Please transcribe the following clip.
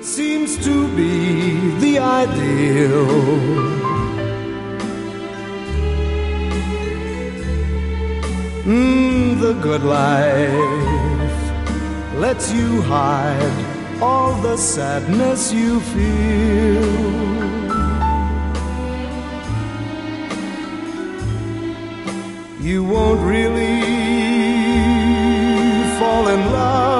seems to be the ideal. The good life lets you hide all the sadness you feel. You won't really fall in love